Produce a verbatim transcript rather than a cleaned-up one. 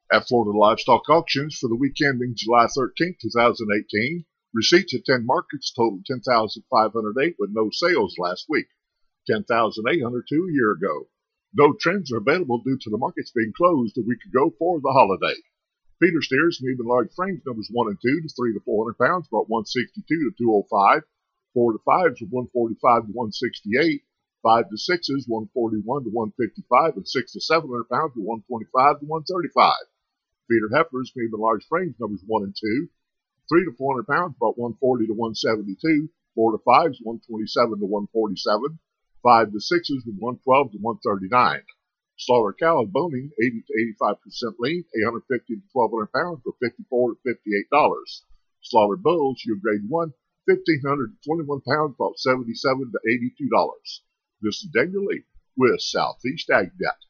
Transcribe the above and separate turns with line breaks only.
At Florida Livestock Auctions for the week ending July thirteenth, twenty eighteen, receipts at ten markets totaled ten thousand five hundred eight with no sales last week, ten thousand eight hundred two a year ago. No trends are available due to the markets being closed a week ago for the holiday. Feeder steers, medium and large frames, numbers one and two to three to four hundred pounds, brought one sixty-two to two oh five. four to fives were one forty-five to one sixty-eight. five to sixes, one forty-one to one fifty-five, and six to seven hundred pounds were one twenty-five to one thirty-five. Feeder heifers, medium and large frames, numbers one and two. three to four hundred pounds, brought one forty to one seventy-two. four to fives, one twenty-seven to one forty-seven. five to sixes were one twelve to one thirty-nine. Slaughter cows boning, eighty to eighty-five percent lean, eight hundred fifty to twelve hundred pounds, for fifty-four to fifty-eight dollars. Slaughter bulls, year grade one, fifteen hundred to twenty-one pounds, about seventy-seven to eighty-two dollars. This is Daniel Lee with Southeast Ag Net.